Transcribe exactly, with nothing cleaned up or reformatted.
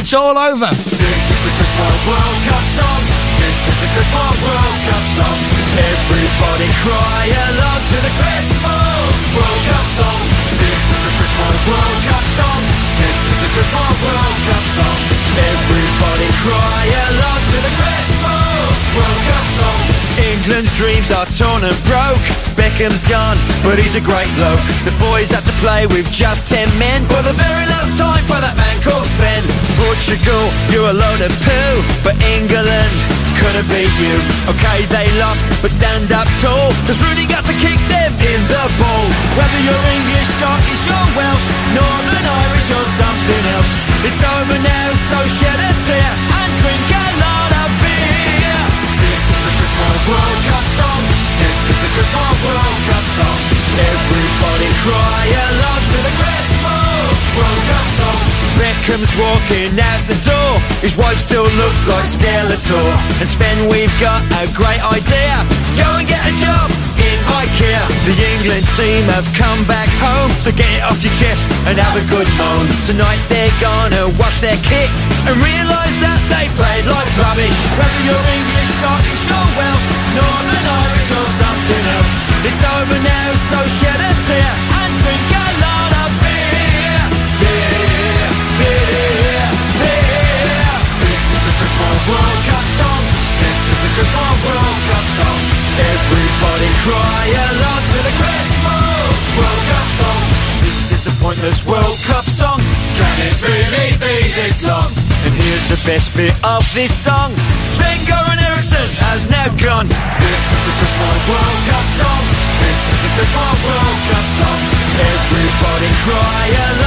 It's all over. This is the Chris Miles World Cup song. This is the Chris Miles World Cup song. Everybody cry along to the Chris Miles World Cup song. This is the Chris Miles World Cup song. This is the Chris Miles World Cup song. Everybody cry along to the Chris Miles World Cup song. England's dreams are torn and broke. Beckham's gone, but he's a great bloke. The boys had to play with just ten men for the very last time for that man called Sven. Portugal, you're a load of poo, but England couldn't beat you. Okay, they lost, but stand up tall, cause Rooney got to kick them in the balls. Whether you're English, Scottish or Welsh, Northern Irish or something else, it's over now, so shed a tear and drink a lot of beer. This is the Chris Miles World Cup song. This is the Chris Miles World Cup song. Everybody cry along to the Chris Miles World Cup song. Beckham's walking out the door. His wife still looks like Skeletor. And Sven, we've got a great idea. Go and get a job in IKEA. The England team have come back home, so get it off your chest and have a good moan. Tonight they're gonna wash their kit and realise that they played like rubbish. Whether you're English, Scottish or Welsh, Northern Irish or something else, it's over now, so shed a tear and drink a lot of beer. Beer, beer, beer. This is the Chris Miles World Cup song. This is the Chris Miles World Cup song. Everybody cry along to the Chris Miles World Cup song. This is a pointless World Cup song. Can it really be this long? And here's the best bit of this song. Sven-Göran Eriksson has now gone. This is the Chris Miles World Cup song. This is the Chris Miles World Cup song. Everybody cry along.